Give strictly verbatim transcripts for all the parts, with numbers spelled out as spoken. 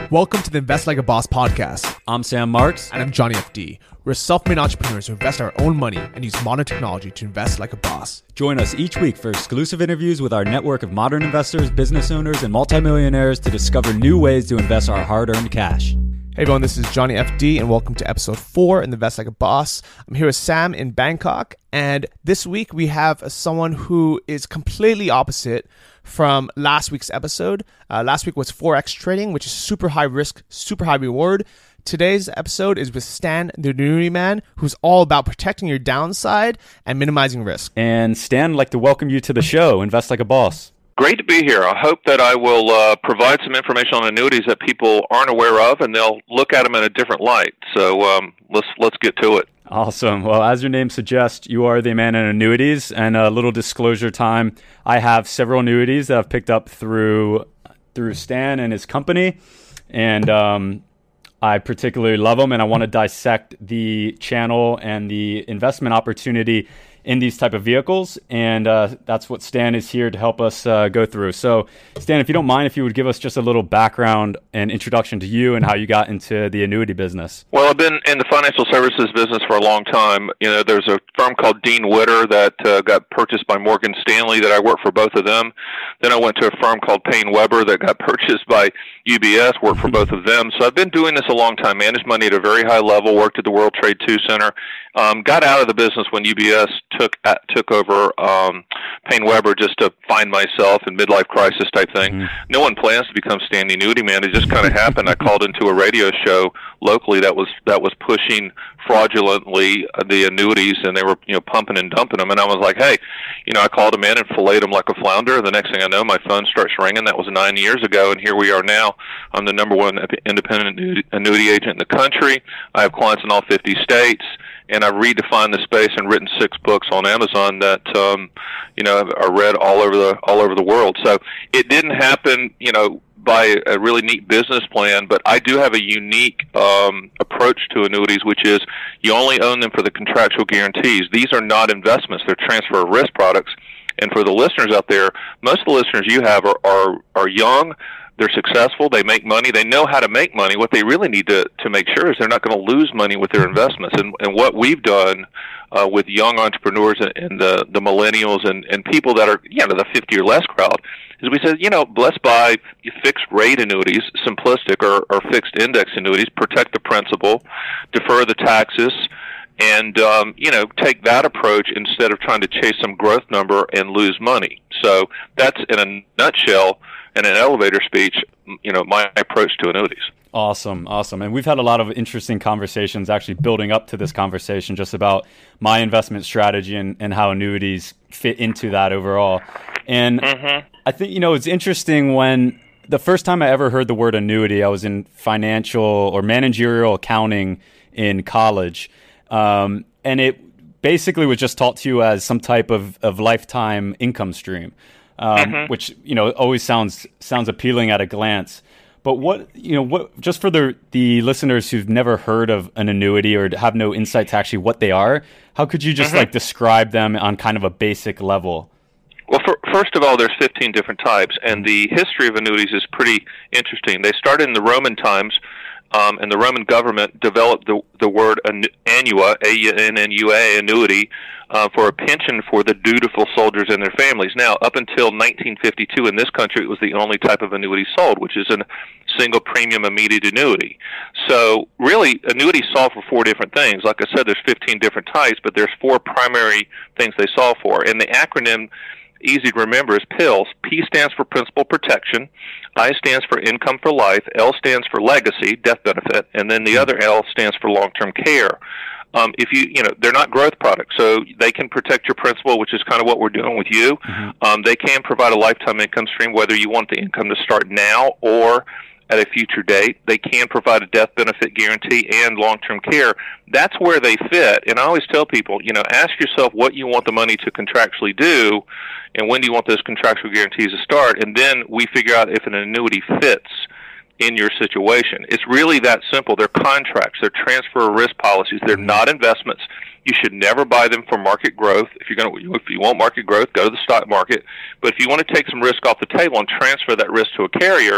Welcome to the Invest Like a Boss podcast. I'm Sam Marks. And I'm Johnny F D. We're self-made entrepreneurs who invest our own money and use modern technology to invest like a boss. Join us each week for exclusive interviews with our network of modern investors, business owners, and multimillionaires to discover new ways to invest our hard-earned cash. Hey everyone, this is Johnny F D and welcome to episode four in the Invest Like a Boss. I'm here with Sam in Bangkok, and this week we have someone who is completely opposite from last week's episode. Uh, last week was Forex trading, which is super high risk, super high reward. Today's episode is with Stan, the annuity man, who's all about protecting your downside and minimizing risk. And Stan, I'd like to welcome you to the show, Invest Like a Boss. Great to be here. I hope that I will uh, provide some information on annuities that people aren't aware of, and they'll look at them in a different light. So um, let's let's get to it. Awesome. Well, as your name suggests, you are the man in annuities. And a little disclosure time, I have several annuities that I've picked up through through Stan and his company, and um, I particularly love them, and I want to dissect the channel and the investment opportunity in these type of vehicles, and uh, that's what Stan is here to help us uh, go through. So, Stan, if you don't mind, if you would give us just a little background and introduction to you and how you got into the annuity business. Well, I've been in the financial services business for a long time. You know, there's a firm called Dean Witter that uh, got purchased by Morgan Stanley that I worked for both of them. Then I went to a firm called Payne Weber that got purchased by U B S, worked for both of them. So I've been doing this a long time, managed money at a very high level, worked at the World Trade two Center, um, got out of the business when U B S took uh, took over um, Payne Weber just to find myself in midlife crisis type thing. Mm-hmm. No one plans to become Stan the annuity man. It just kind of happened. I called into a radio show locally that was that was pushing fraudulently the annuities, and they were you know pumping and dumping them. And I was like, hey, you know, I called them in and filleted them like a flounder. The next thing I know, my phone starts ringing. That was nine years ago, and here we are now. I'm the number one independent annuity agent in the country. I have clients in all fifty states. And I've redefined the space and written six books on Amazon that um, you know are read all over the all over the world. So it didn't happen, you know, by a really neat business plan, but I do have a unique um, approach to annuities, which is you only own them for the contractual guarantees. These are not investments; they're transfer of risk products. And for the listeners out there, most of the listeners you have are are, are young. They're successful. They make money. They know how to make money. What they really need to, to make sure is they're not going to lose money with their investments. And, and what we've done uh, with young entrepreneurs and, and the, the millennials and, and people that are, you know, the fifty or less crowd, is we said, you know, let's buy fixed rate annuities, simplistic or, or fixed index annuities, protect the principal, defer the taxes, and, um, you know, take that approach instead of trying to chase some growth number and lose money. So that's, in a nutshell, in an elevator speech, you know, my approach to annuities. Awesome, awesome. And we've had a lot of interesting conversations actually building up to this conversation just about my investment strategy and, and how annuities fit into that overall. And mm-hmm. I think, you know, it's interesting when the first time I ever heard the word annuity, I was in financial or managerial accounting in college. Um, and it basically was just taught to you as some type of, of lifetime income stream. Um, mm-hmm. Which, you know, always sounds sounds appealing at a glance. But what, you know, what just for the the listeners who've never heard of an annuity or have no insight to actually what they are, how could you just mm-hmm. like describe them on kind of a basic level? Well, for, first of all, there's fifteen different types, and the history of annuities is pretty interesting. They started in the Roman times, um, and the Roman government developed the the word annua, A N N U A, annuity, Uh, for a pension for the dutiful soldiers and their families. Now, up until nineteen fifty-two in this country, it was the only type of annuity sold, which is a single premium immediate annuity. So really, annuities solve for four different things. Like I said, there's fifteen different types, but there's four primary things they solve for. And the acronym, easy to remember, is PILS. P stands for principal protection, I stands for income for life, L stands for legacy, death benefit, and then the other L stands for long-term care. Um, if you, you know, they're not growth products, so they can protect your principal, which is kind of what we're doing with you. Mm-hmm. Um, they can provide a lifetime income stream, whether you want the income to start now or at a future date. They can provide a death benefit guarantee and long-term care. That's where they fit. And I always tell people, you know, ask yourself what you want the money to contractually do and when do you want those contractual guarantees to start, and then we figure out if an annuity fits in your situation. It's really that simple. They're contracts. They're transfer of risk policies. They're not investments. You should never buy them for market growth. If you're going to, if you want market growth, go to the stock market. But if you want to take some risk off the table and transfer that risk to a carrier,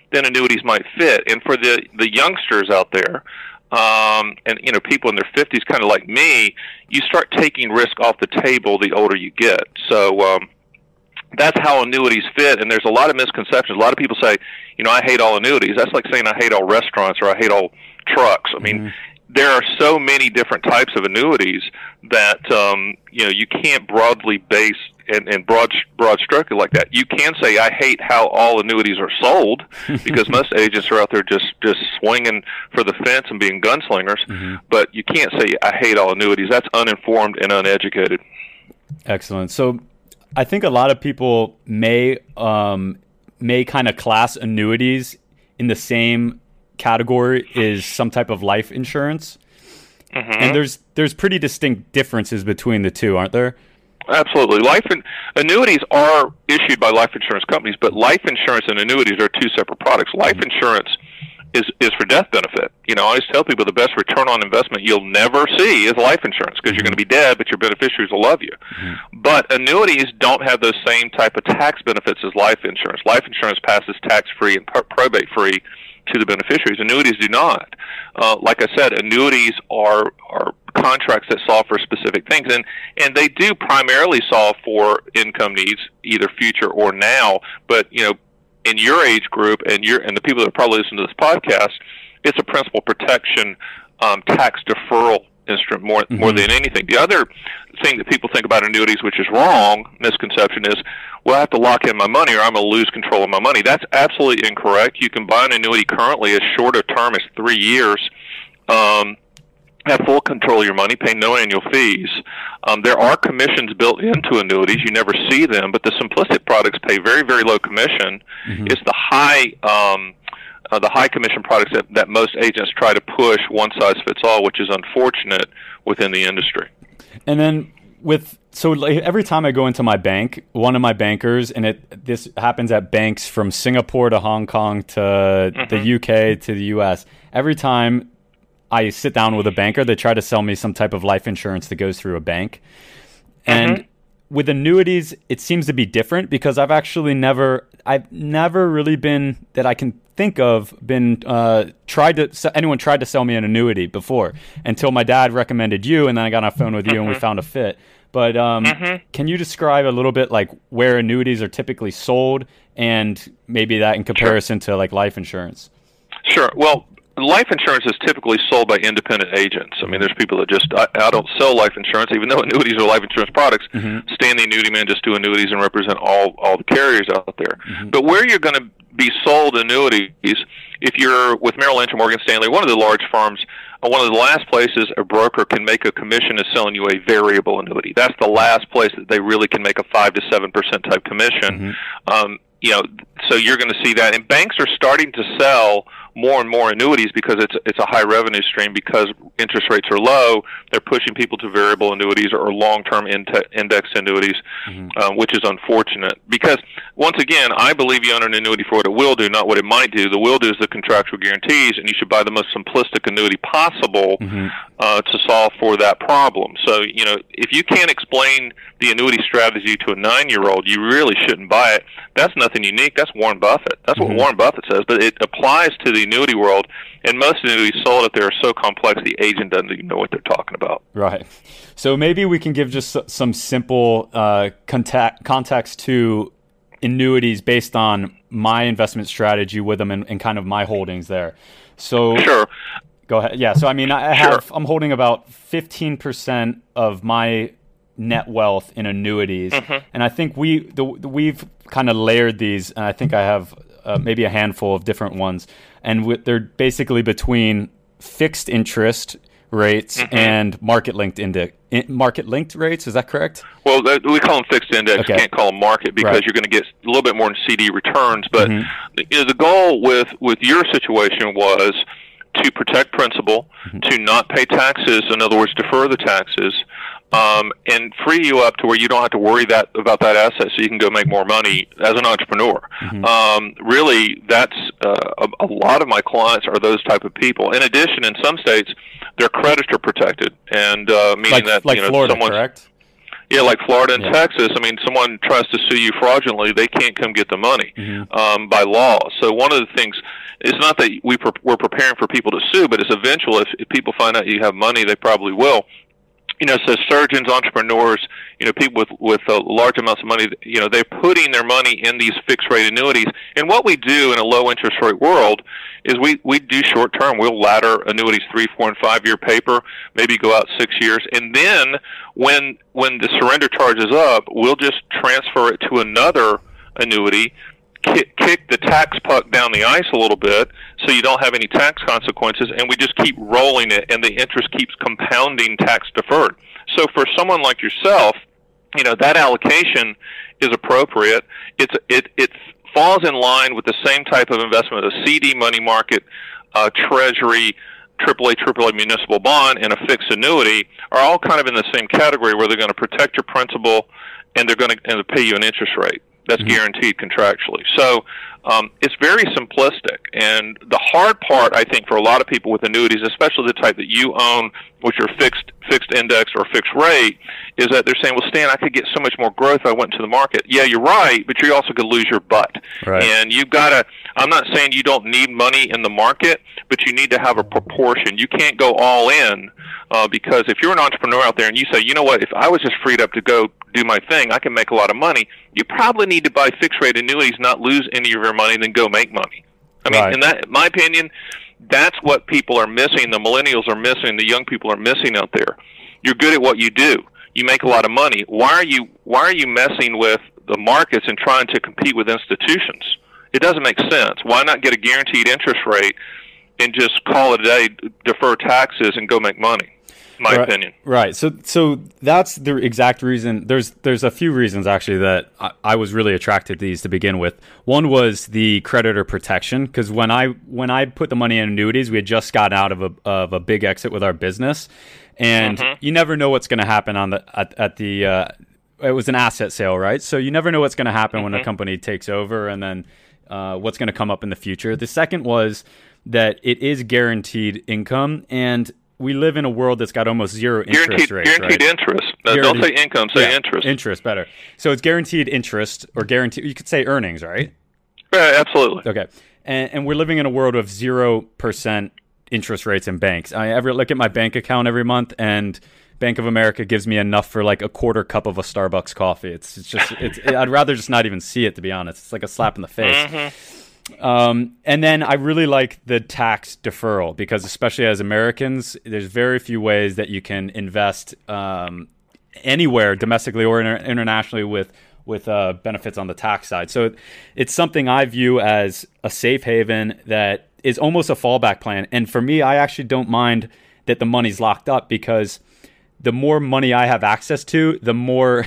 then annuities might fit. And for the the youngsters out there, um, and you know, people in their fifties, kind of like me, you start taking risk off the table the older you get. So um, that's how annuities fit. And there's a lot of misconceptions. A lot of people say, you know, I hate all annuities. That's like saying I hate all restaurants or I hate all trucks. I mean, mm-hmm. there are so many different types of annuities that um, you know, you can't broadly base and, and broad broad stroke it like that. You can say I hate how all annuities are sold, because most agents are out there just just swinging for the fence and being gunslingers. Mm-hmm. But you can't say I hate all annuities. That's uninformed and uneducated. Excellent. So I think a lot of people may um, may kind of class annuities in the same category is some type of life insurance. Mm-hmm. And there's there's pretty distinct differences between the two, aren't there? Absolutely. Life and annuities are issued by life insurance companies, but life insurance and annuities are two separate products. Life mm-hmm. insurance is is for death benefit. You know, I always tell people the best return on investment you'll never see is life insurance, because mm-hmm. you're going to be dead, but your beneficiaries will love you. Mm-hmm. But annuities don't have those same type of tax benefits as life insurance. Life insurance passes tax-free and probate-free to the beneficiaries. Annuities do not. Uh, like I said, annuities are are contracts that solve for specific things, and and they do primarily solve for income needs, either future or now. But you know, in your age group and your and the people that probably listen to this podcast, it's a principal protection um, tax deferral instrument more mm-hmm. more than anything. The other thing that people think about annuities, which is wrong, misconception, is, well, I have to lock in my money or I'm going to lose control of my money. That's absolutely incorrect. You can buy an annuity currently as short a term as three years, um, have full control of your money, pay no annual fees. Um, there are commissions built into annuities. You never see them, but the simplistic products pay very, very low commission. Mm-hmm. It's the high um, uh, the high commission products that, that most agents try to push one size fits all, which is unfortunate within the industry. And then with so like every time I go into my bank, one of my bankers, and it this happens at banks from Singapore to Hong Kong to mm-hmm. the U K to the U S, every time I sit down with a banker, they try to sell me some type of life insurance that goes through a bank. And mm-hmm. with annuities, it seems to be different, because I've actually never, I've never really been, that I can think of, been uh, tried to, anyone tried to sell me an annuity before, until my dad recommended you, and then I got on the phone with you mm-hmm. and we found a fit. But um, mm-hmm. can you describe a little bit like where annuities are typically sold, and maybe that in comparison sure. to like life insurance? Sure. Well, life insurance is typically sold by independent agents. I mean, there's people that just, I, I don't sell life insurance, even though annuities are life insurance products. Mm-hmm. Stan the Annuity Man just do annuities and represent all, all the carriers out there. Mm-hmm. But where you're going to be sold annuities, if you're with Merrill Lynch or Morgan Stanley, one of the large firms, uh, one of the last places a broker can make a commission is selling you a variable annuity. That's the last place that they really can make a five to seven percent type commission. Mm-hmm. Um, you know, so you're going to see that. And banks are starting to sell more and more annuities because it's it's a high revenue stream, because interest rates are low. They're pushing people to variable annuities or long-term index annuities, mm-hmm. um, which is unfortunate. Because, once again, I believe you own an annuity for what it will do, not what it might do. The will do is the contractual guarantees, and you should buy the most simplistic annuity possible mm-hmm. uh, to solve for that problem. So, you know, if you can't explain the annuity strategy to a nine-year-old, you really shouldn't buy it. That's nothing unique. That's Warren Buffett. That's mm-hmm. what Warren Buffett says, but it applies to the annuity world, and most annuities sold out there are so complex the agent doesn't even know what they're talking about. Right. So maybe we can give just some simple uh, contact, context to annuities based on my investment strategy with them, and, and kind of my holdings there. So sure. Go ahead. Yeah. So I mean, I have sure. I'm holding about fifteen percent of my net wealth in annuities, mm-hmm. and I think we the, the, we've kind of layered these, and I think I have uh, maybe a handful of different ones, and w- they're basically between fixed interest rates mm-hmm. and market linked index in, market linked rates. Is that correct? Well, th- we call them fixed index. Okay. You can't call them market, because right. you're going to get a little bit more in C D returns. But mm-hmm. you know, the goal with with your situation was to protect principal, mm-hmm. to not pay taxes, in other words, defer the taxes, um, and free you up to where you don't have to worry that about that asset, so you can go make more money as an entrepreneur. Mm-hmm. Um, really, that's uh, a, a lot of my clients are those type of people. In addition, in some states, they're creditor protected, and uh, meaning like, that like you know Florida, someone's correct? Yeah, like Florida and yeah. Texas. I mean, someone tries to sue you fraudulently, they can't come get the money mm-hmm. um, by law. So one of the things, it's not that we pre- we're preparing for people to sue, but it's eventual. If, if people find out you have money, they probably will. You know, so surgeons, entrepreneurs, you know, people with with uh, large amounts of money, you know, they're putting their money in these fixed rate annuities. And what we do in a low interest rate world is we we do short term. We'll ladder annuities three, four, and five year paper, maybe go out six years, and then when when the surrender charge is up, we'll just transfer it to another annuity. Kick, kick the tax puck down the ice a little bit so you don't have any tax consequences, and we just keep rolling it, and the interest keeps compounding tax deferred. So for someone like yourself, you know, that allocation is appropriate. It's it it falls in line with the same type of investment, a C D money market, uh, treasury, triple A, triple A municipal bond, and a fixed annuity are all kind of in the same category where they're going to protect your principal and they're going to and pay you an interest rate. That's mm-hmm. guaranteed contractually. So um, it's very simplistic. And the hard part, I think, for a lot of people with annuities, especially the type that you own, which are fixed fixed index or fixed rate, is that they're saying, well, Stan, I could get so much more growth if I went to the market. Yeah, you're right, but you're also going to lose your butt. Right. And you've got to, I'm not saying you don't need money in the market, but you need to have a proportion. You can't go all in uh, because if you're an entrepreneur out there and you say, you know what, if I was just freed up to go do my thing, I can make a lot of money, you probably need to buy fixed rate annuities, not lose any of your money, and then go make money. I mean, right. in that, in my opinion, that's what people are missing, the millennials are missing, the young people are missing out there. You're good at what you do. You make a lot of money. Why are you why are you messing with the markets and trying to compete with institutions? It doesn't make sense. Why not get a guaranteed interest rate and just call it a day, defer taxes, and go make money? My right, opinion. Right. So so that's the exact reason. There's there's a few reasons actually that I, I was really attracted to these to begin with. One was the creditor protection, because when I when I put the money in annuities, we had just gotten out of a of a big exit with our business, and mm-hmm. you never know what's going to happen on the at, at the. Uh, it was an asset sale, right? So you never know what's going to happen mm-hmm. when a company takes over, and then uh, what's going to come up in the future. The second was that it is guaranteed income, and we live in a world that's got almost zero interest guaranteed, rates. Guaranteed right? interest. Uh, Guaranteed, don't say income, say yeah, interest. Interest, better. So it's guaranteed interest, or guaranteed, you could say earnings, right? Yeah, absolutely. Okay. And, and we're living in a world of zero percent interest rates in banks. I ever look at my bank account every month, and Bank of America gives me enough for like a quarter cup of a Starbucks coffee. It's, it's just, it's, it, I'd rather just not even see it, to be honest. It's like a slap in the face. Mm-hmm. Um, and then I really like the tax deferral, because especially as Americans, there's very few ways that you can invest um, anywhere, domestically or inter- internationally, with with uh, benefits on the tax side. So it, it's something I view as a safe haven that is almost a fallback plan. And for me, I actually don't mind that the money's locked up, because the more money I have access to, the more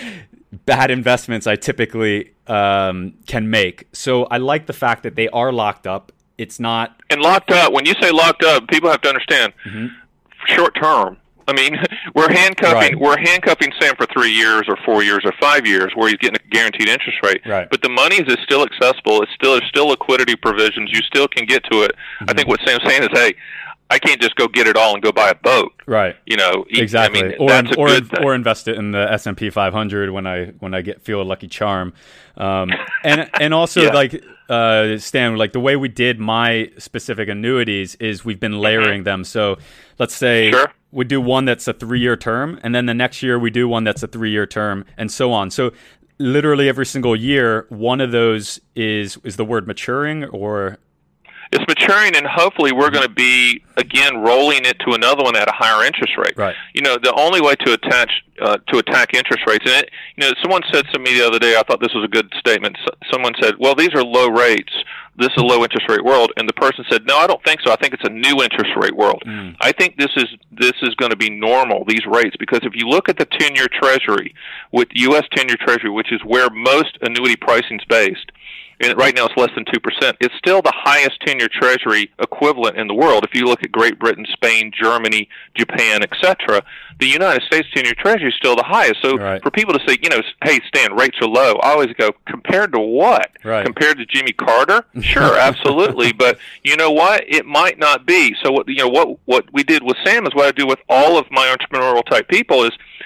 bad investments I typically um, can make. So I like the fact that they are locked up. It's not... And locked up, when you say locked up, people have to understand, mm-hmm. short term. I mean, we're handcuffing right. we're handcuffing Sam for three years or four years or five years where he's getting a guaranteed interest rate. Right. But the money is still accessible. It's still, there's still liquidity provisions. You still can get to it. Mm-hmm. I think what Sam's saying is, hey, I can't just go get it all and go buy a boat. Right. You know, exactly. I mean, or that's a or, good thing. Or invest it in the S and P five hundred when I when I get feel a lucky charm. Um, and and also yeah. like uh, Stan, like the way we did my specific annuities is we've been layering mm-hmm. them. So let's say sure. we do one that's a three-year term, and then the next year we do one that's a three-year term, and so on. So literally every single year, one of those is is the word maturing or... It's maturing, and hopefully we're going to be, again, rolling it to another one at a higher interest rate. Right. You know, the only way to attach uh, to attack interest rates, and it, you know, someone said to me the other day, I thought this was a good statement. Someone said, well, these are low rates. This is a low interest rate world. And the person said, no, I don't think so. I think it's a new interest rate world. Mm. I think this is this is going to be normal, these rates, because if you look at the ten-year Treasury, with U S ten-year Treasury, which is where most annuity pricing is based, and right now it's less than two percent. It's still the highest ten-year Treasury equivalent in the world. If you look at Great Britain, Spain, Germany, Japan, et cetera, the United States ten-year Treasury is still the highest. So right. for people to say, you know, hey, Stan, rates are low, I always go, compared to what? Right. Compared to Jimmy Carter? Sure, absolutely. But you know what? It might not be. So what you know what what we did with Sam is what I do with all of my entrepreneurial type people is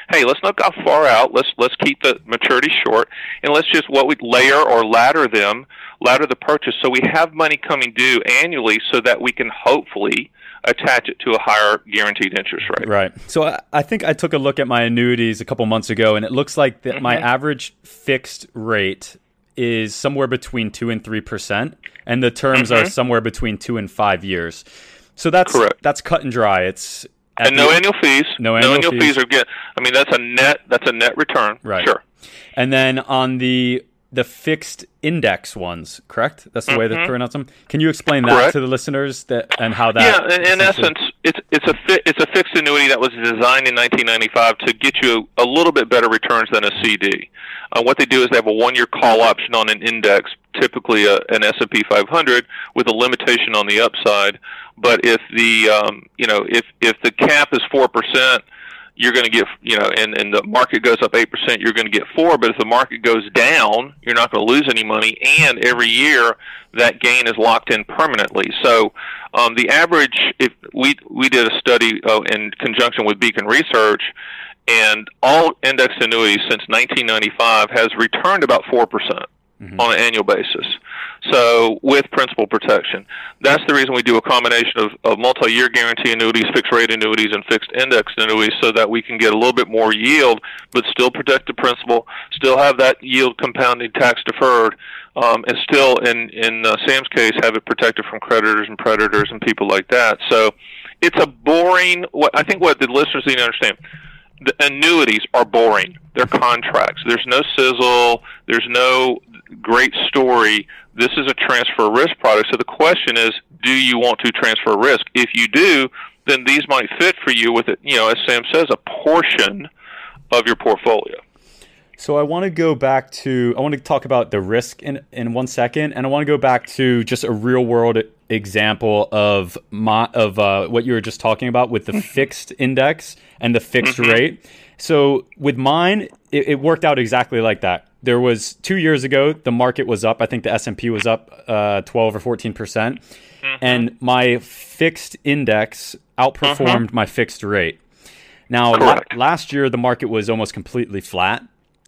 hey, let's not go far out. Let's let's keep the maturity short, and let's just what we layer or ladder them, ladder the purchase, so we have money coming due annually, so that we can hopefully attach it to a higher guaranteed interest rate. Right. So I, I think I took a look at my annuities a couple months ago, and it looks like that mm-hmm. my average fixed rate is somewhere between two and three percent, and the terms mm-hmm. are somewhere between two and five years. So that's correct. That's cut and dry. It's and no the, annual fees. No annual, no annual fees. fees are good. I mean, that's a net. That's a net return. Right. Sure. And then on the the fixed index ones, correct? That's the mm-hmm. way they pronounce them. Can you explain that correct. to the listeners that and how that? Yeah, in, in essence, it's it's a fi- it's a fixed annuity that was designed in nineteen ninety-five to get you a, a little bit better returns than a C D. Uh, what they do is they have a one-year call option on an index, typically a, an S and P five hundred, with a limitation on the upside. But if the um, you know if if the cap is four percent, you're going to get, you know, and, and the market goes up eight percent, you're going to get four. But if the market goes down, you're not going to lose any money. And every year, that gain is locked in permanently. So um, the average, if we we did a study uh, in conjunction with Beacon Research, and all index annuities since nineteen ninety-five has returned about four percent mm-hmm. on an annual basis. So with principal protection. That's the reason we do a combination of, of multi-year guarantee annuities, fixed-rate annuities, and fixed index annuities, so that we can get a little bit more yield, but still protect the principal, still have that yield compounding tax-deferred, um, and still, in, in uh, Sam's case, have it protected from creditors and predators and people like that. So it's a boring, what I think what the listeners need to understand, the annuities are boring. They're contracts. There's no sizzle. There's no great story. This is a transfer risk product. So the question is, do you want to transfer risk? If you do, then these might fit for you with, it, you know, as Sam says, a portion of your portfolio. So I want to go back to, I want to talk about the risk in, in one second, and I want to go back to just a real world example of my, of uh, what you were just talking about with the fixed index and the fixed mm-hmm. rate. So with mine, it, it worked out exactly like that. There was two years ago, the market was up. I think the S and P was up uh, twelve or fourteen percent. Mm-hmm. And my fixed index outperformed mm-hmm. my fixed rate. Now, la- last year, the market was almost completely flat.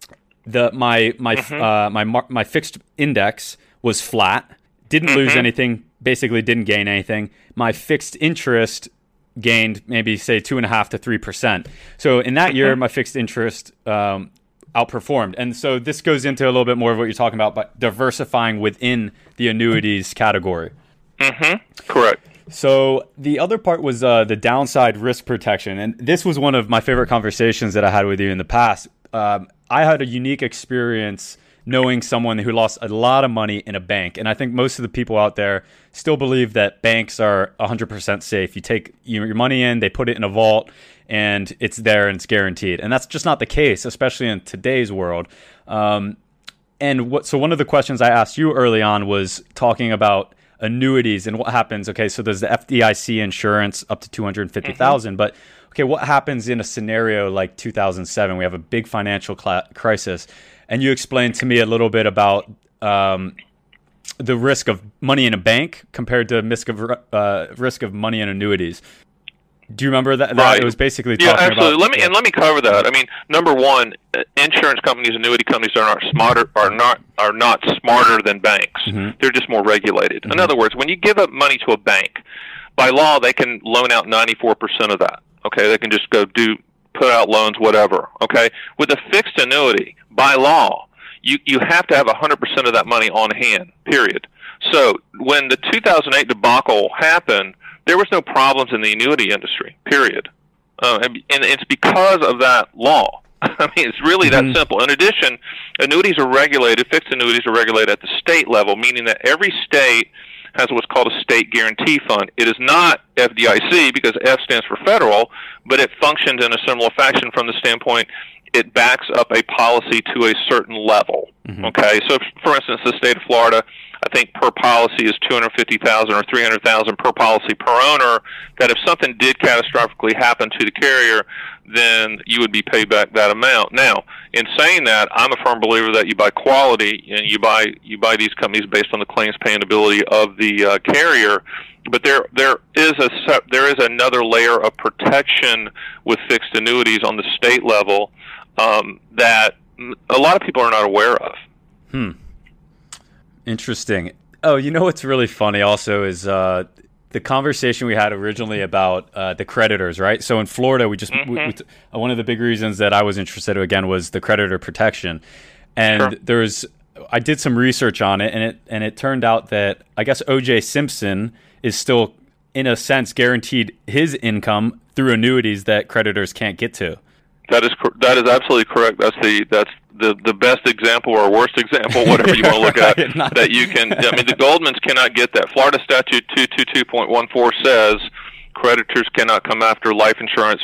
The my my mm-hmm. uh, my mar- my fixed index was flat. Didn't mm-hmm. lose anything. Basically, didn't gain anything. My fixed interest gained maybe say two and a half to three percent. So in that mm-hmm. year, my fixed interest um, outperformed. And so this goes into a little bit more of what you're talking about, but diversifying within the annuities category. Mm-hmm. Correct. So the other part was uh, the downside risk protection. And this was one of my favorite conversations that I had with you in the past. Um, I had a unique experience knowing someone who lost a lot of money in a bank. And I think most of the people out there still believe that banks are one hundred percent safe. You take your money in, they put it in a vault, and it's there and it's guaranteed. And that's just not the case, especially in today's world. Um, and what, so one of the questions I asked you early on was talking about annuities and what happens. Okay, so there's the F D I C insurance up to two hundred fifty thousand dollars, mm-hmm. but okay, what happens in a scenario like two thousand seven? We have a big financial cl- crisis. And you explained to me a little bit about um, the risk of money in a bank compared to risk of uh, risk of money in annuities. Do you remember that? Right. That it was basically yeah, talking absolutely. about. Let me and let me cover that. I mean, number one, insurance companies, annuity companies are not smarter are not are not smarter than banks. Mm-hmm. They're just more regulated. Mm-hmm. In other words, when you give up money to a bank, by law they can loan out ninety-four percent of that. Okay, they can just go do put out loans, whatever. Okay, with a fixed annuity, by law, you you have to have one hundred percent of that money on hand. Period. So when the two thousand eight debacle happened, there was no problems in the annuity industry, period. Uh, and, and it's because of that law. I mean, it's really that mm-hmm. simple. In addition, annuities are regulated, fixed annuities are regulated at the state level, meaning that every state has what's called a state guarantee fund. It is not F D I C because F stands for federal, but it functions in a similar fashion from the standpoint it backs up a policy to a certain level. Mm-hmm. Okay, so for instance, the state of Florida, I think per policy is two hundred fifty thousand dollars or three hundred thousand dollars per policy per owner, that if something did catastrophically happen to the carrier, then you would be paid back that amount. Now, in saying that, I'm a firm believer that you buy quality and you buy you buy these companies based on the claims paying ability of the uh, carrier. But there there is a there is another layer of protection with fixed annuities on the state level, um, that a lot of people are not aware of. Hmm. Interesting. Oh, you know what's really funny also is uh, the conversation we had originally about uh, the creditors, right? So in Florida, we just mm-hmm. we, we t- one of the big reasons that I was interested again was the creditor protection, and sure. there's I did some research on it, and it and it turned out that I guess O J Simpson is still, in a sense, guaranteed his income through annuities that creditors can't get to. That is that is absolutely correct. That's the that's the, the best example or worst example, whatever you want to look at. That you can. I mean, the Goldmans cannot get that. Florida Statute two twenty-two point one four says creditors cannot come after life insurance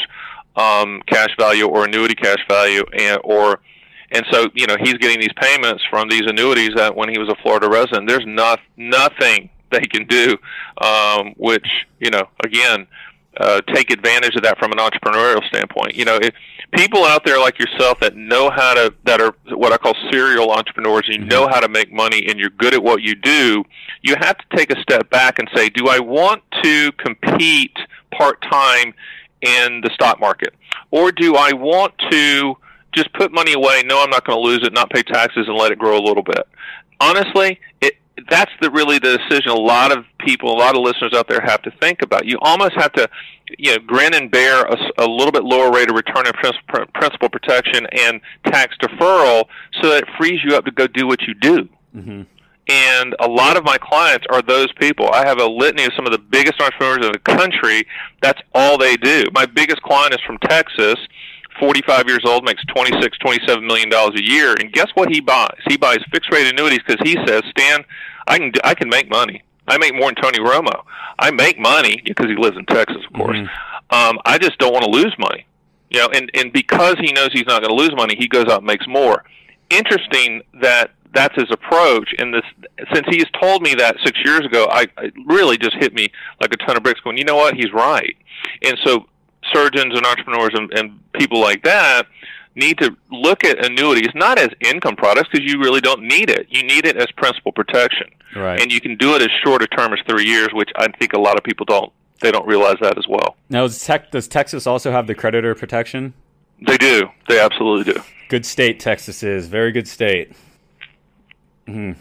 um, cash value or annuity cash value, and or and so you know he's getting these payments from these annuities that when he was a Florida resident. There's not nothing they can do, um, which you know again. Uh, take advantage of that from an entrepreneurial standpoint. You know, if people out there like yourself that know how to, that are what I call serial entrepreneurs, and you know how to make money and you're good at what you do, you have to take a step back and say, do I want to compete part-time in the stock market? Or do I want to just put money away, know I'm not going to lose it, not pay taxes, and let it grow a little bit? Honestly, it that's the really the decision a lot of people, a lot of listeners out there have to think about. You almost have to, you know, grin and bear a, a little bit lower rate of return on principal, principal protection and tax deferral so that it frees you up to go do what you do. Mm-hmm. And a lot of my clients are those people. I have a litany of some of the biggest entrepreneurs in the country. That's all they do. My biggest client is from Texas. forty-five years old, makes twenty-six, twenty-seven million dollars a year, and guess what he buys? He buys fixed rate annuities because he says, Stan, I can I can make money. I make more than Tony Romo. I make money because he lives in Texas, of course. Mm-hmm. Um, I just don't want to lose money, you know. And and because he knows he's not going to lose money, he goes out and makes more. Interesting that that's his approach. And this, since he has told me that six years ago, I it really just hit me like a ton of bricks. Going, you know what? He's right. And so surgeons and entrepreneurs and, and people like that need to look at annuities not as income products because you really don't need it. You need it as principal protection. Right. And you can do it as short a term as three years, which I think a lot of people don't. They don't realize that as well. Now, does, tech, does Texas also have the creditor protection? They do. They absolutely do. Good state, Texas is. Very good state. Mm-hmm.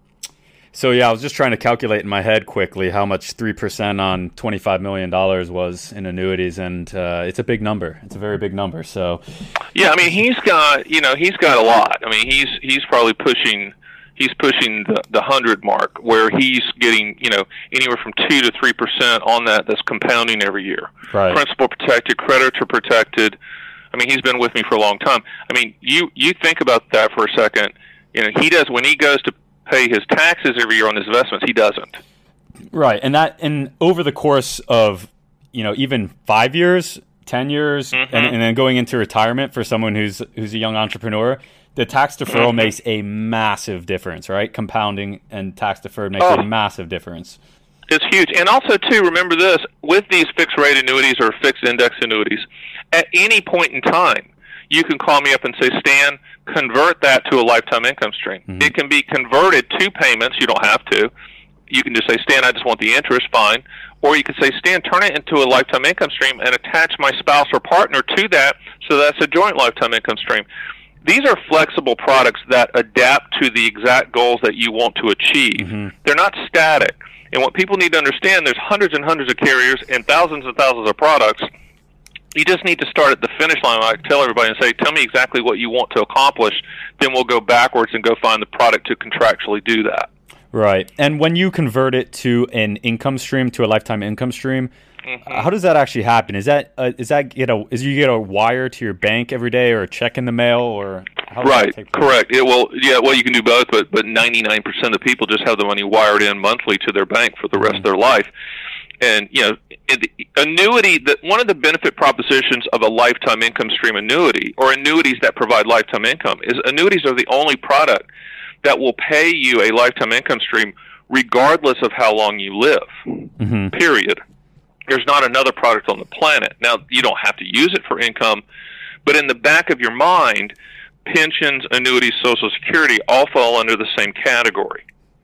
So, yeah, I was just trying to calculate in my head quickly how much three percent on twenty-five million dollars was in annuities, and uh, it's a big number. It's a very big number. So, yeah, I mean, he's got, you know, he's got a lot. I mean, he's he's probably pushing he's pushing the, the one hundred mark where he's getting, you know, anywhere from two to three percent on that that's compounding every year. Right. Principal protected, creditor protected. I mean, he's been with me for a long time. I mean, you, you think about that for a second. You know, he does, when he goes to pay his taxes every year on his investments, he doesn't. Right, and that, and over the course of, you know, even five years, ten years, mm-hmm. and, and then going into retirement for someone who's who's a young entrepreneur, the tax deferral mm-hmm. makes a massive difference, right? Compounding and tax deferred makes oh. a massive difference. It's huge, and also too, remember this: with these fixed rate annuities or fixed index annuities, at any point in time, you can call me up and say, Stan, convert that to a lifetime income stream. Mm-hmm. It can be converted to payments. You don't have to. You can just say, Stan, I just want the interest, fine. Or you can say, Stan, turn it into a lifetime income stream and attach my spouse or partner to that so that's a joint lifetime income stream. These are flexible products that adapt to the exact goals that you want to achieve. Mm-hmm. They're not static. And what people need to understand, there's hundreds and hundreds of carriers and thousands and thousands of products. You just need to start at the finish line. I tell everybody and say, tell me exactly what you want to accomplish. Then we'll go backwards and go find the product to contractually do that. Right. And when you convert it to an income stream, to a lifetime income stream, mm-hmm. how does that actually happen? Is that uh, is that get a is you get a wire to your bank every day or a check in the mail, or how does right? That take place? Correct. It will. Yeah. Well, you can do both, but but ninety-nine percent of people just have the money wired in monthly to their bank for the rest mm-hmm. of their life. And, you know, annuity, that one of the benefit propositions of a lifetime income stream annuity, or annuities that provide lifetime income, is annuities are the only product that will pay you a lifetime income stream regardless of how long you live, mm-hmm. period. There's not another product on the planet. Now, you don't have to use it for income, but in the back of your mind, pensions, annuities, Social Security all fall under the same category.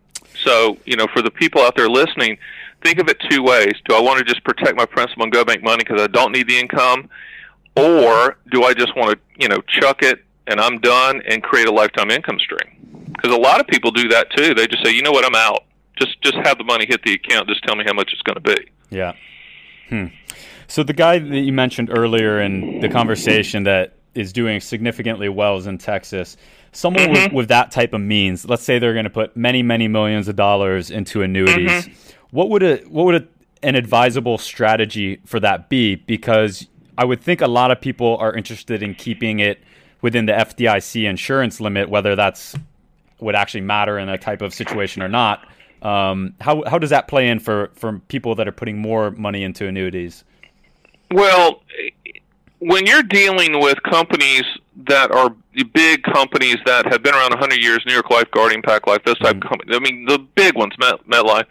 So, you know, for the people out there listening, think of it two ways. Do I want to just protect my principal and go make money because I don't need the income? or do I just want to, you know, chuck it and I'm done and create a lifetime income stream? Because a lot of people do that too. They just say, you know what, I'm out. Just just have the money hit the account. Just tell me how much it's going to be. Yeah. Hmm. So the guy that you mentioned earlier in the conversation that is doing significantly well is in Texas. Someone mm-hmm. with, with that type of means, let's say they're going to put many, many millions of dollars into annuities. Mm-hmm. What would a what would a, an advisable strategy for that be? Because I would think a lot of people are interested in keeping it within the F D I C insurance limit, whether that's would actually matter in that type of situation or not. Um, how how does that play in for, for people that are putting more money into annuities? Well, when you're dealing with companies that are big companies that have been around one hundred years, New York Life, Guardian, Pac Life, those type mm-hmm. of companies, I mean, the big ones, Met, MetLife,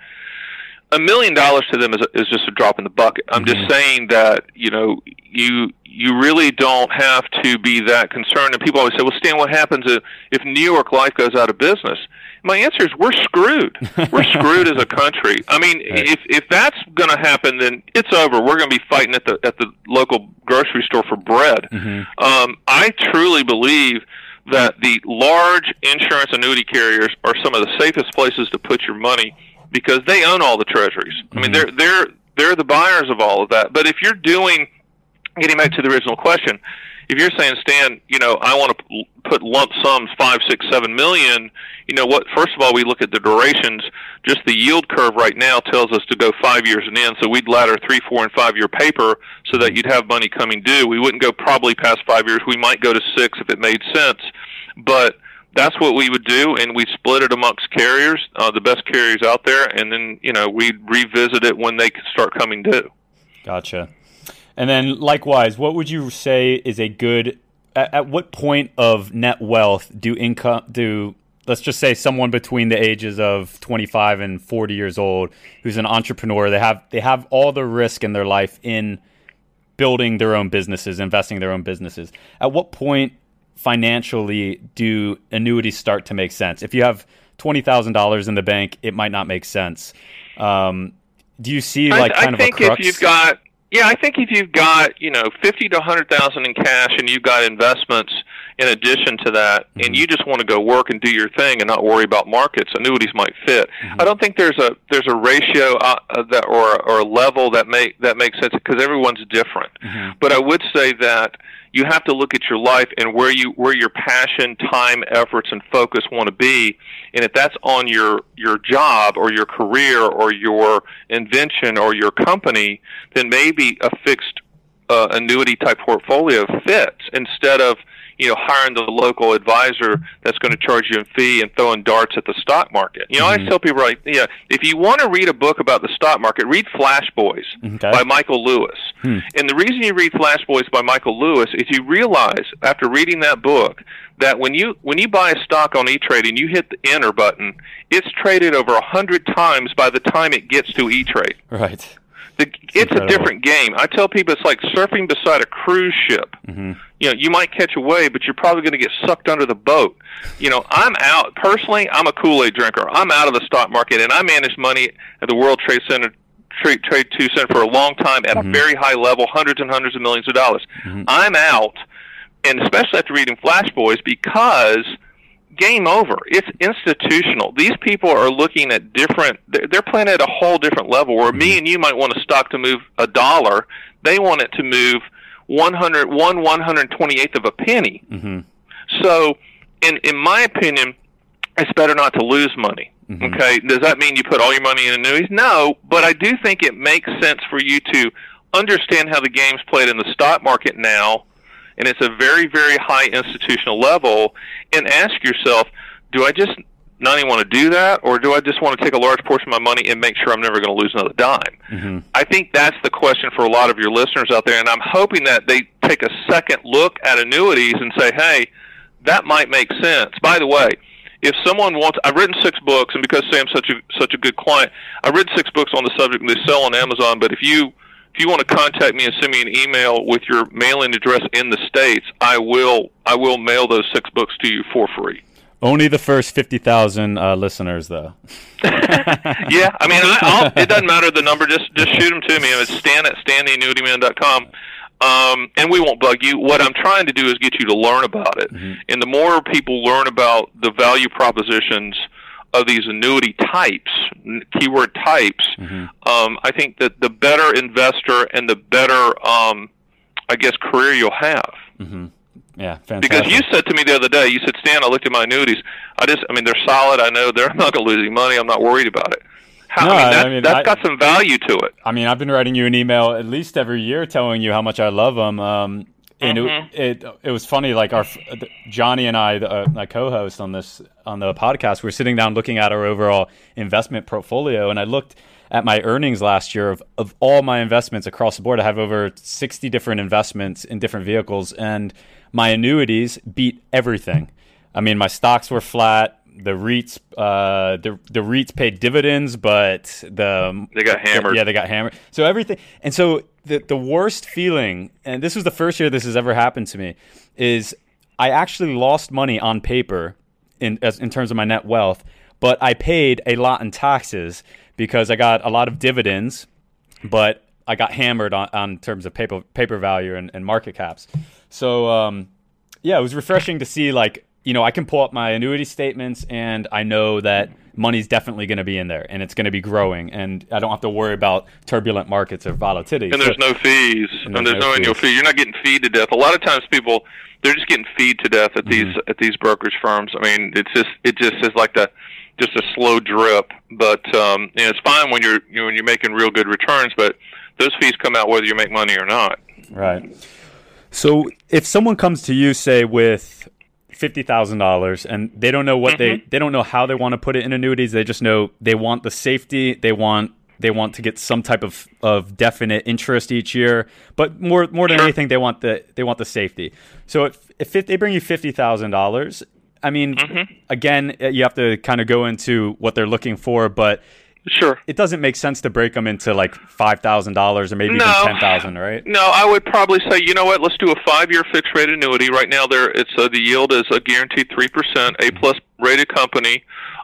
a million dollars to them is, a, is just a drop in the bucket. I'm mm-hmm. just saying that, you know, you you really don't have to be that concerned. And people always say, well, Stan, what happens if, if New York Life goes out of business? My answer is we're screwed. We're screwed as a country. I mean, right. if if that's going to happen, then it's over. We're going to be fighting at the at the local grocery store for bread. Mm-hmm. Um, I truly believe that the large insurance annuity carriers are some of the safest places to put your money because they own all the treasuries. Mm-hmm. I mean, they're they're they're the buyers of all of that. But if you're doing, getting back to the original question, if you're saying, Stan, you know, I want to put lump sums five, six, seven million, you know what? First of all, we look at the durations. Just the yield curve right now tells us to go five years and in, so we'd ladder three, four, and five-year paper so that you'd have money coming due. We wouldn't go probably past five years. We might go to six if it made sense, but that's what we would do, and we split it amongst carriers, uh, the best carriers out there, and then you know we'd revisit it when they start coming due. Gotcha. And then likewise, what would you say is a good, at, at what point of net wealth do income, do, let's just say someone between the ages of twenty-five and forty years old, who's an entrepreneur, they have, they have all the risk in their life in building their own businesses, investing in their own businesses. At what point financially do annuities start to make sense? If you have twenty thousand dollars in the bank, it might not make sense. Um, do you see like I, kind I of a crux? I think if you've got, Yeah, I think if you've got, you know, fifty to a hundred thousand in cash and you've got investments in addition to that, mm-hmm. and you just want to go work and do your thing and not worry about markets, annuities might fit. Mm-hmm. I don't think there's a there's a ratio uh, that or or a level that make that makes sense because everyone's different. Mm-hmm. But I would say that you have to look at your life and where you where your passion, time, efforts, and focus want to be. And if that's on your your job or your career or your invention or your company, then maybe a fixed uh, annuity type portfolio fits instead of you know hiring the local advisor that's going to charge you a fee and throwing darts at the stock market. You know, mm-hmm. I tell people, right? Yeah, if you want to read a book about the stock market, read Flash Boys okay. by Michael Lewis. Hmm. And the reason you read Flash Boys by Michael Lewis is you realize after reading that book that when you when you buy a stock on E-Trade and you hit the enter button, it's traded over a hundred times by the time it gets to E-Trade. Right. The, it's incredible. A different game. I tell people it's like surfing beside a cruise ship. Mm-hmm. You know, you might catch a wave, but you're probably going to get sucked under the boat. You know, I'm out. Personally, I'm a Kool-Aid drinker. I'm out of the stock market, and I managed money at the World Trade Center, Trade, Trade two Center for a long time at mm-hmm. a very high level, hundreds and hundreds of millions of dollars. Mm-hmm. I'm out, and especially after reading Flash Boys, because game over. It's institutional. These people are looking at different, they're playing at a whole different level where mm-hmm. me and you might want a stock to move a dollar. They want it to move one hundred, one one hundred twenty-eighth of a penny. Mm-hmm. So, in in my opinion, it's better not to lose money. Mm-hmm. Okay? Does that mean you put all your money in annuities? No, but I do think it makes sense for you to understand how the game's played in the stock market now, and it's a very, very high institutional level, and ask yourself, do I just not even want to do that, or do I just want to take a large portion of my money and make sure I'm never going to lose another dime? Mm-hmm. I think that's the question for a lot of your listeners out there, and I'm hoping that they take a second look at annuities and say, hey, that might make sense. By the way, if someone wants, I've written six books, and because Sam's such a such a good client, I've written six books on the subject, and they sell on Amazon, but if you If you want to contact me and send me an email with your mailing address in the States, I will I will mail those six books to you for free. Only the first fifty thousand uh, listeners, though. Yeah, I mean, I, I'll, it doesn't matter the number. Just just shoot them to me. It's Stan at Stan the Annuity Man dot com. Um, and we won't bug you. What I'm trying to do is get you to learn about it. Mm-hmm. And the more people learn about the value propositions of these annuity types, keyword types, mm-hmm. um, I think that the better investor and the better, um, I guess, career you'll have. Mm-hmm. Yeah, fantastic. Because you said to me the other day, you said, Stan, I looked at my annuities. I just, I mean, they're solid. I know they're not going to lose any money. I'm not worried about it. How, no, I mean, that, I mean, that's I, got some value to it. I mean, I've been writing you an email at least every year telling you how much I love them. Um, and mm-hmm. it, it it was funny, like our Johnny and I, the, uh, my co-host on this on the podcast, we were sitting down looking at our overall investment portfolio, and I looked at my earnings last year of, of all my investments across the board. I have over sixty different investments in different vehicles, and my annuities beat everything. I mean, my stocks were flat. The REITs, uh, the the REITs paid dividends, but the they got hammered. Yeah, they got hammered. So everything, and so the the worst feeling, and this was the first year this has ever happened to me, is I actually lost money on paper in as in terms of my net wealth, but I paid a lot in taxes because I got a lot of dividends, but I got hammered on, on terms of paper paper value and, and market caps. So um, yeah, it was refreshing to see, like, you know, I can pull up my annuity statements and I know that money's definitely going to be in there and it's going to be growing, and I don't have to worry about turbulent markets or volatility. And there's so, no fees. And there's, and there's no, no annual fee. You're not getting feed to death. A lot of times people, they're just getting feed to death at mm-hmm. these at these brokerage firms. I mean, it's just it just is like the just a slow drip. But um, you know, it's fine when you're you know, when you're making real good returns, but those fees come out whether you make money or not. Right. So if someone comes to you, say, with fifty thousand dollars, and they don't know what mm-hmm. they they don't know how they want to put it in annuities. They just know they want the safety. They want they want to get some type of, of definite interest each year. But more more than sure. anything, they want the they want the safety. So if if they bring you fifty thousand dollars, I mean, mm-hmm. again, you have to kind of go into what they're looking for, but. Sure. It doesn't make sense to break them into like five thousand dollars or maybe no. even ten thousand dollars, right? No, I would probably say, you know what, let's do a five-year fixed rate annuity. Right now, there it's uh, the yield is a guaranteed three percent, A-plus rated company,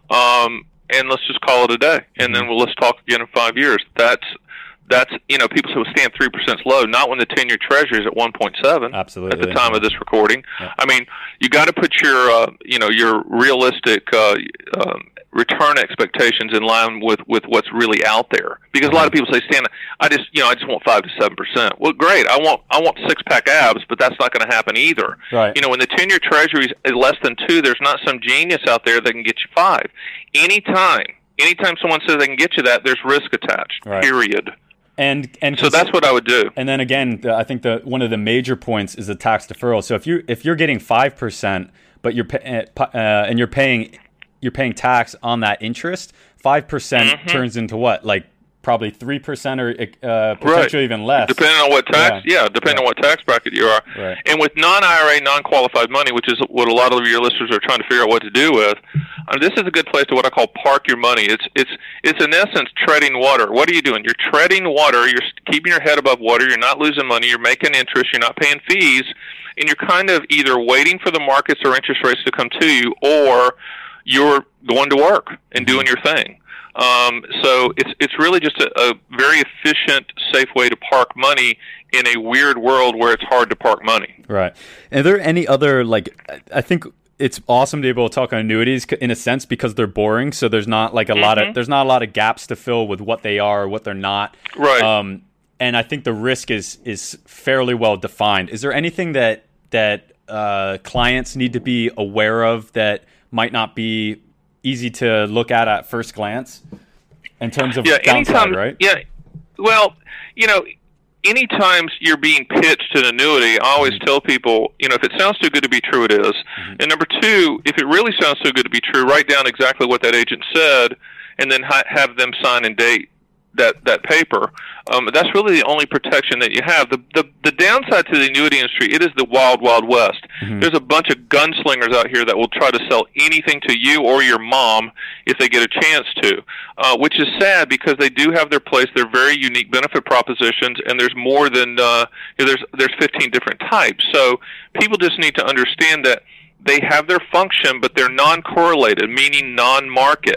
um, and let's just call it a day. And mm-hmm. then we'll, let's talk again in five years. That's, that's you know, people say, well, Stan, three percent is low. Not when the ten-year Treasury is at one point seven. Absolutely. At the time of this recording. Yeah. I mean, you got to put your, uh, you know, your realistic uh, um, return expectations in line with, with what's really out there. Because a lot of people say, Stan, I just you know I just want five to seven percent. Well, great. I want I want six pack abs, but that's not going to happen either. Right. You know, when the ten year Treasury is less than two, there's not some genius out there that can get you five. Anytime, anytime someone says they can get you that, there's risk attached. Right. Period. And and so that's what I would do. And then again, the, I think the one of the major points is the tax deferral. So if you if you're getting five percent, but you're uh, and you're paying you're paying tax on that interest, five percent mm-hmm. turns into what, like probably three percent or uh, potentially right. even less. Depending on what tax, yeah, yeah depending yeah. on what tax bracket you are. Right. And with non-I R A, non-qualified money, which is what a lot of your listeners are trying to figure out what to do with, I mean, this is a good place to what I call park your money. It's it's it's in essence treading water. What are you doing? You're treading water. You're keeping your head above water. You're not losing money. You're making interest. You're not paying fees, and you're kind of either waiting for the markets or interest rates to come to you, or you're going to work and doing your thing. Um, so it's it's really just a, a very efficient, safe way to park money in a weird world where it's hard to park money. Right. And are there any other, like, I think it's awesome to be able to talk on annuities in a sense because they're boring. So there's not like a mm-hmm. lot of there's not a lot of gaps to fill with what they are or what they're not. Right. Um, and I think the risk is is fairly well defined. Is there anything that that uh, clients need to be aware of that might not be easy to look at at first glance in terms of yeah, downside, anytime, right? Yeah. Well, you know, anytime you're being pitched an annuity, I always mm-hmm. tell people, you know, if it sounds too good to be true, it is. Mm-hmm. And number two, if it really sounds too good to be true, write down exactly what that agent said and then ha- have them sign and date that that paper. Um, that's really the only protection that you have. The, the the downside to the annuity industry, it is the wild, wild west. Mm-hmm. There's a bunch of gunslingers out here that will try to sell anything to you or your mom if they get a chance to, uh, which is sad because they do have their place. They're very unique benefit propositions, and there's more than uh, there's there's fifteen different types. So people just need to understand that they have their function, but they're non-correlated, meaning non-market.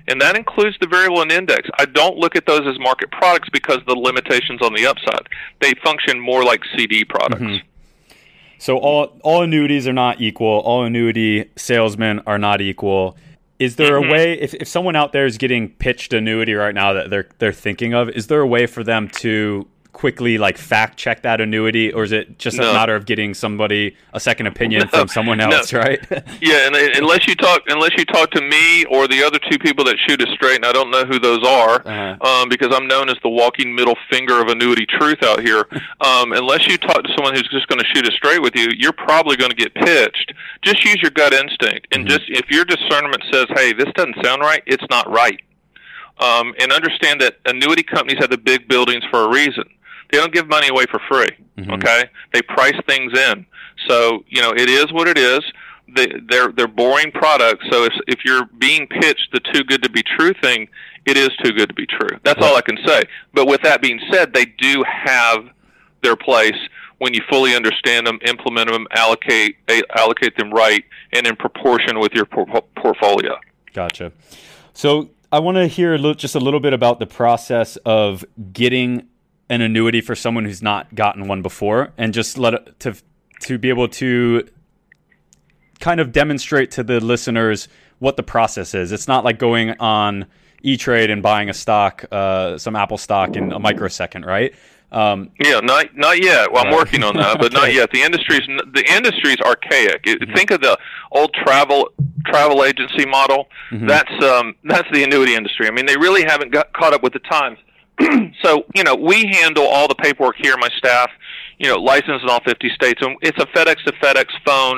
and that includes the variable and index. I don't look at those as market products because of the limitations on the upside. They function more like C D products. Mm-hmm. So all all annuities are not equal. All annuity salesmen are not equal. Is there mm-hmm. a way, if, if someone out there is getting pitched annuity right now that they're they're thinking of, is there a way for them to quickly like fact check that annuity, or is it just no. a matter of getting somebody a second opinion no. from someone else, no. right? Yeah, and unless you talk unless you talk to me or the other two people that shoot us straight, and I don't know who those are, uh-huh. um, because I'm known as the walking middle finger of annuity truth out here. um, unless you talk to someone who's just going to shoot us straight with you, you're probably going to get pitched. Just use your gut instinct, and mm-hmm. just if your discernment says, "Hey, this doesn't sound right," it's not right. Um, and understand that annuity companies have the big buildings for a reason. They don't give money away for free, mm-hmm. okay? They price things in. So, you know, it is what it is. They, they're they're boring products. So if if you're being pitched the too good to be true thing, it is too good to be true. That's all I can say. But with that being said, they do have their place when you fully understand them, implement them, allocate allocate them right, and in proportion with your por- portfolio. Gotcha. So I want to hear a little, just a little bit about the process of getting an annuity for someone who's not gotten one before, and just let it, to to be able to kind of demonstrate to the listeners what the process is. It's not like going on E-Trade and buying a stock, uh, some Apple stock in a microsecond, right? Um, yeah, not not yet. Well, I'm right. working on that, but okay. not yet. The industry's the industry's archaic. Mm-hmm. Think of the old travel travel agency model. Mm-hmm. That's um, that's the annuity industry. I mean, they really haven't got caught up with the times. So, you know, we handle all the paperwork here, my staff, you know, licensed in all fifty states. And it's a FedEx to FedEx phone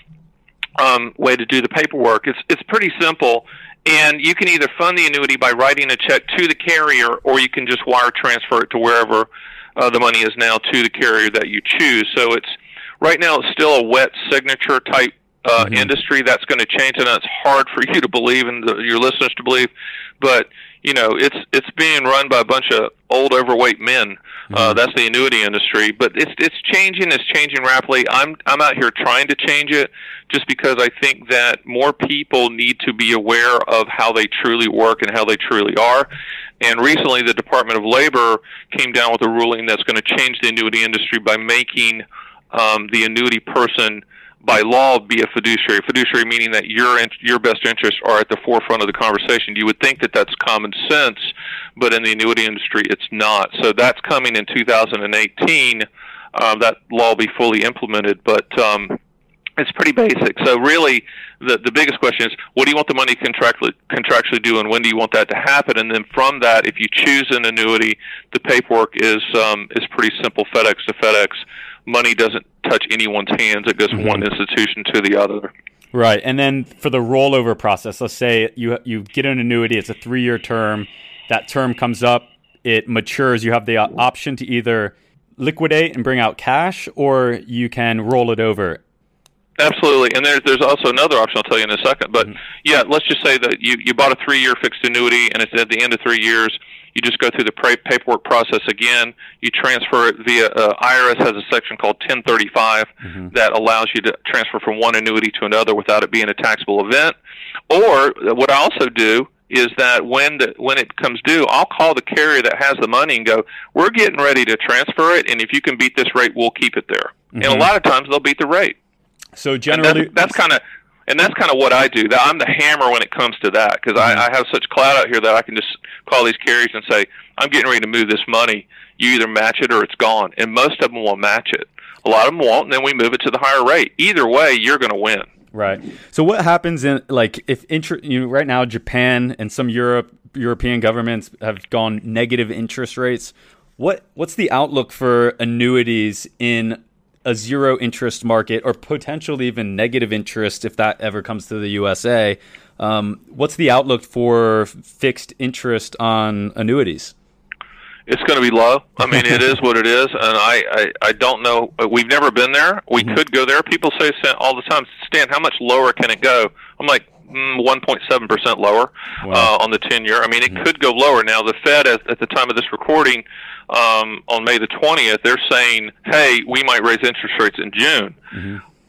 um, way to do the paperwork. It's it's pretty simple. And you can either fund the annuity by writing a check to the carrier, or you can just wire transfer it to wherever uh, the money is now to the carrier that you choose. So it's right now it's still a wet signature type uh, mm-hmm. industry. That's going to change, and that's hard for you to believe and the, your listeners to believe. But you know, it's it's being run by a bunch of old, overweight men. Uh, mm-hmm. That's the annuity industry, but it's it's changing. It's changing rapidly. I'm I'm out here trying to change it, just because I think that more people need to be aware of how they truly work and how they truly are. And recently, the Department of Labor came down with a ruling that's going to change the annuity industry by making um, the annuity person, by law, be a fiduciary. Fiduciary meaning that your your best interests are at the forefront of the conversation. You would think that that's common sense, but in the annuity industry, it's not. So that's coming in two thousand eighteen. Um, that law will be fully implemented, but um, it's pretty basic. So really, the the biggest question is, what do you want the money contractually contractually do, and when do you want that to happen? And then from that, if you choose an annuity, the paperwork is um, is pretty simple. FedEx to FedEx. Money doesn't touch anyone's hands. It goes from mm-hmm. one institution to the other. Right. And then for the rollover process, let's say you you get an annuity. It's a three-year term. That term comes up. It matures. You have the option to either liquidate and bring out cash, or you can roll it over. Absolutely. And there's, there's also another option I'll tell you in a second. But, mm-hmm. yeah, let's just say that you, you bought a three-year fixed annuity, and it's at the end of three years. You just go through the paperwork process again. You transfer it via uh, I R S has a section called ten thirty-five mm-hmm. that allows you to transfer from one annuity to another without it being a taxable event. Or what I also do is that when the, when it comes due, I'll call the carrier that has the money and go, we're getting ready to transfer it, and if you can beat this rate, we'll keep it there. Mm-hmm. And a lot of times they'll beat the rate. So generally, and that's kind of and that's kind of what I do. I'm the hammer when it comes to that, because mm-hmm. I, I have such clout out here that I can just call these carriers and say, I'm getting ready to move this money. You either match it or it's gone. And most of them will match it. A lot of them won't, and then we move it to the higher rate. Either way, you're going to win. Right. So what happens in, like, if inter- you know, right now Japan and some Europe European governments have gone negative interest rates. What what's the outlook for annuities in a zero interest market, or potentially even negative interest if that ever comes to the U S A? Um, what's the outlook for fixed interest on annuities? It's going to be low. I mean, it is what it is, and I, I, I don't know. We've never been there. We mm-hmm. could go there. People say all the time, Stan, how much lower can it go? I'm like, mm, one point seven percent lower wow. uh, on the ten-year. I mean, it mm-hmm. could go lower. Now, the Fed, at, at the time of this recording, um, on May the twentieth, they're saying, hey, we might raise interest rates in June. Mm-hmm.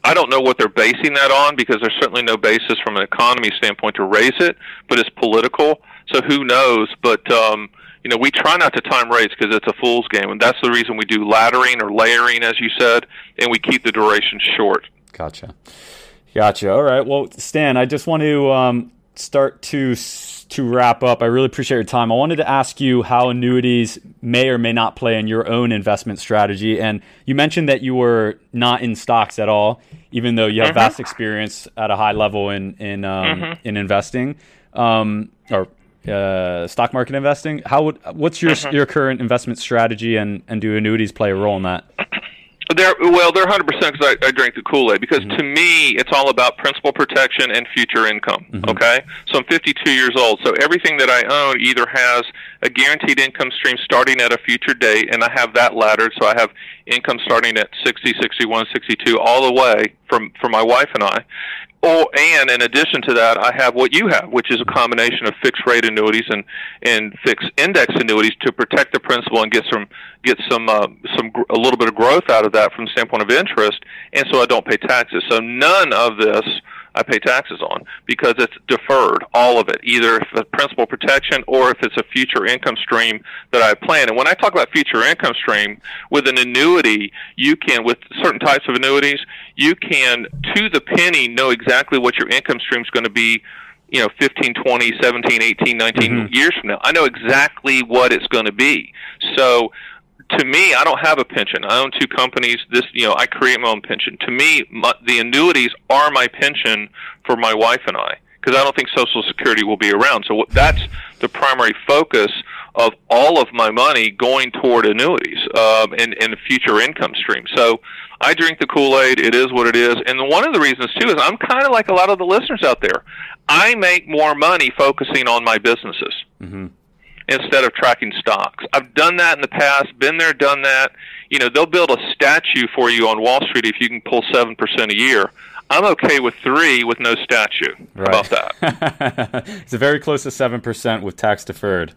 I don't know what they're basing that on, because there's certainly no basis from an economy standpoint to raise it, but it's political, so who knows? But um, you know, we try not to time rates because it's a fool's game, and that's the reason we do laddering or layering, as you said, and we keep the duration short. Gotcha. Gotcha. All right. Well, Stan, I just want to um, start to to wrap up. I really appreciate your time. I wanted to ask you how annuities may or may not play in your own investment strategy. And you mentioned that you were not in stocks at all, even though you have mm-hmm. vast experience at a high level in in um, mm-hmm. in investing um, or uh, stock market investing. How would what's your mm-hmm. your current investment strategy, and and do annuities play a role in that? They're, well, they're one hundred percent because I, I drink the Kool-Aid. Because mm-hmm. to me, it's all about principal protection and future income, mm-hmm. okay? So I'm fifty-two years old. So everything that I own either has a guaranteed income stream starting at a future date, and I have that laddered. So I have income starting at sixty, sixty-one, sixty-two, all the way from for my wife and I. Oh, and in addition to that, I have what you have, which is a combination of fixed rate annuities and, and fixed index annuities to protect the principal and get some get some uh, some a little bit of growth out of that from the standpoint of interest, and so I don't pay taxes. So none of this I pay taxes on because it's deferred, all of it, either if it's principal protection or if it's a future income stream that I plan. And when I talk about future income stream, with an annuity, you can, with certain types of annuities, you can, to the penny, know exactly what your income stream is going to be, you know, fifteen, twenty, seventeen, eighteen, nineteen mm-hmm. years from now. I know exactly what it's going to be. So to me, I don't have a pension. I own two companies. This, you know, I create my own pension. To me, my, the annuities are my pension for my wife and I, because I don't think Social Security will be around. So what, that's the primary focus of all of my money going toward annuities um, and, and future income stream. So I drink the Kool-Aid. It is what it is. And one of the reasons, too, is I'm kind of like a lot of the listeners out there. I make more money focusing on my businesses. Mm-hmm. Instead of tracking stocks. I've done that in the past, been there, done that. You know, they'll build a statue for you on Wall Street if you can pull seven percent a year. I'm okay with three with no statue. Right. How about that? It's a very close to seven percent with tax deferred.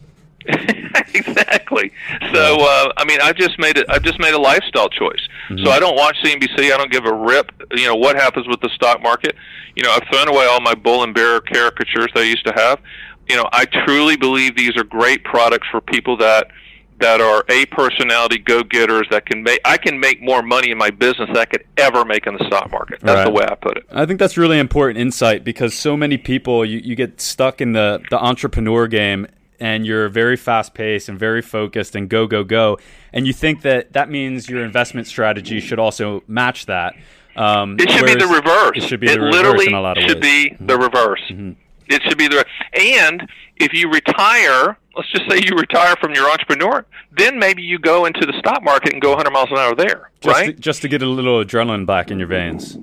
Exactly. So, uh, I mean, I've just made it. I've just made a lifestyle choice. Mm-hmm. So I don't watch C N B C. I don't give a rip. You know what happens with the stock market. You know, I've thrown away all my bull and bear caricatures that I used to have. You know, I truly believe these are great products for people that that are A personality go-getters that can make. I can make more money in my business than I could ever make in the stock market. That's right. The way I put it. I think that's really important insight, because so many people, you, you get stuck in the, the entrepreneur game, and you're very fast-paced and very focused and go, go, go. And you think that that means your investment strategy should also match that. Um, it should be the reverse. It should be it the reverse literally in a lot of should ways. be mm-hmm. the reverse. Mm-hmm. It should be the and if you retire, let's just say you retire from your entrepreneur, then maybe you go into the stock market and go one hundred miles an hour there, just right? To, just to get a little adrenaline back in your veins.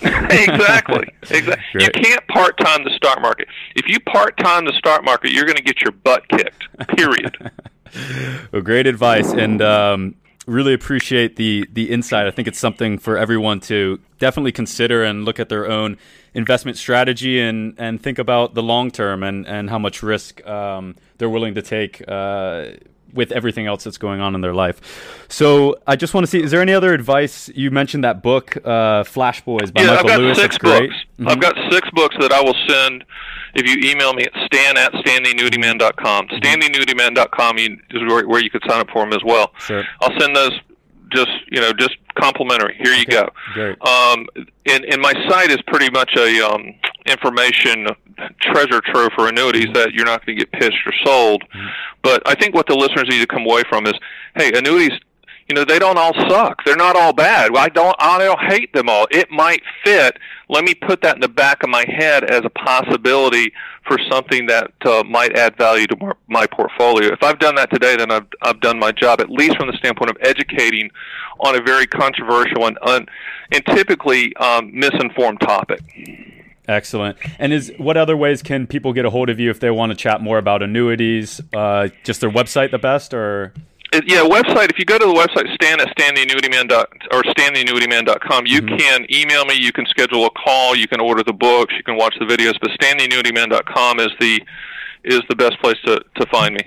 Exactly. Exactly. You can't part-time the stock market. If you part-time the stock market, you're going to get your butt kicked, period. Well, great advice, and um, really appreciate the the insight. I think it's something for everyone to definitely consider and look at their own investment strategy and, and think about the long term and, and how much risk um, they're willing to take uh, with everything else that's going on in their life. So I just want to see, is there any other advice? You mentioned that book, uh, Flash Boys by yeah, Michael I've got Lewis. Six That's great. Books. Mm-hmm. I've got six books that I will send if you email me at stan at stan the annuity man dot com. Mm-hmm. stan the annuity man dot com is where, where you could sign up for them as well. Sure. I'll send those just, you know, just complimentary. Here you okay. go. Great. Um, and, and my site is pretty much a um, information treasure trove for annuities mm-hmm. that you're not going to get pitched or sold. Mm-hmm. But I think what the listeners need to come away from is, hey, annuities, you know, they don't all suck. They're not all bad. I don't, I don't hate them all. It might fit. Let me put that in the back of my head as a possibility for something that uh, might add value to my portfolio. If I've done that today, then I've, I've done my job, at least from the standpoint of educating on a very controversial and, un, and typically um, misinformed topic. Excellent. And is what other ways can people get a hold of you if they want to chat more about annuities? Uh, just their website the best, or? It, yeah, website. If you go to the website, Stan at stan the annuity man dot or stan the annuity man dot com, you mm-hmm. can email me. You can schedule a call. You can order the books. You can watch the videos. But stan the annuity man dot com is the is the best place to, to find me.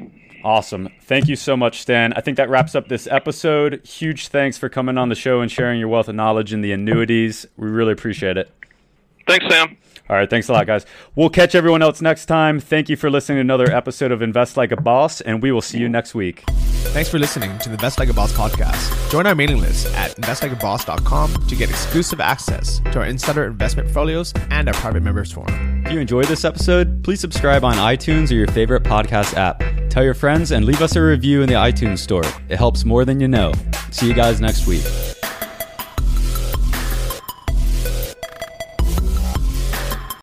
Awesome. Thank you so much, Stan. I think that wraps up this episode. Huge thanks for coming on the show and sharing your wealth of knowledge in the annuities. We really appreciate it. Thanks, Sam. All right. Thanks a lot, guys. We'll catch everyone else next time. Thank you for listening to another episode of Invest Like a Boss, and we will see you next week. Thanks for listening to the Invest Like a Boss podcast. Join our mailing list at invest like a boss dot com to get exclusive access to our insider investment portfolios and our private members forum. If you enjoyed this episode, please subscribe on iTunes or your favorite podcast app. Tell your friends and leave us a review in the iTunes store. It helps more than you know. See you guys next week.